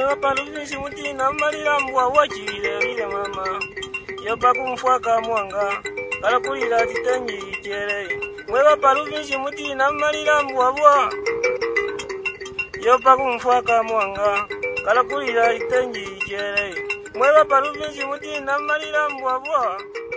Mwewa paluvinsi mutina malila mbwa wachile lile mama. Yopa kumfwaka mwanga, kala kulila titenji chere. Mwewa paluvinsi mutina malila mbwa bwa. Yopa kumfwaka mwanga, kala kulila titenji chere. Mwewa paluvinsi mutina malila mbwa bwa.